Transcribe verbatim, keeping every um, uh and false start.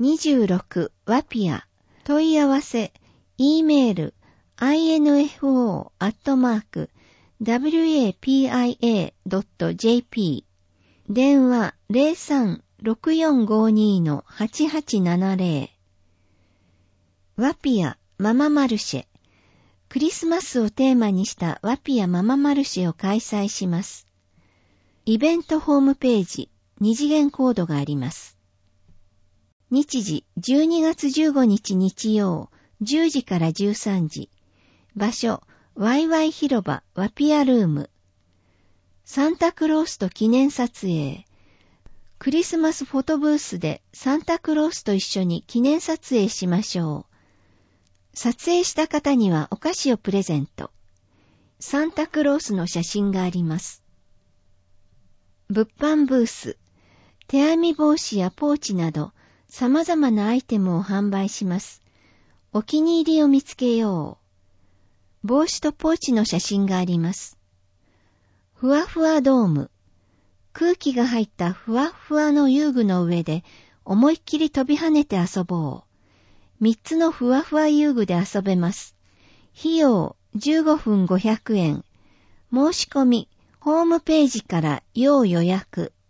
にじゅうろくワピア問い合わせ E メール アイエヌエフオー アットマーク ダブリューエーピーアイエー ドット ジェーピー 電話 ゼロさん ろくよんごに の はちはちななゼロ ワピアマママルシェクリスマスをテーマにしたワピアマママルシェを開催します。イベントホームページ二次元コードがあります。日時じゅうにがつじゅうごにち日曜じゅうじからじゅうさんじ。場所ワイワイ広場ワピアルーム。サンタクロースと記念撮影。クリスマスフォトブースでサンタクロースと一緒に記念撮影しましょう。撮影した方にはお菓子をプレゼント。サンタクロースの写真があります。物販ブース。手編み帽子やポーチなど様々なアイテムを販売します。お気に入りを見つけよう。帽子とポーチの写真があります。ふわふわドーム。空気が入ったふわふわの遊具の上で思いっきり飛び跳ねて遊ぼう。三つのふわふわ遊具で遊べます。費用じゅうごふんごひゃくえん。申し込み、ホームページから要予約。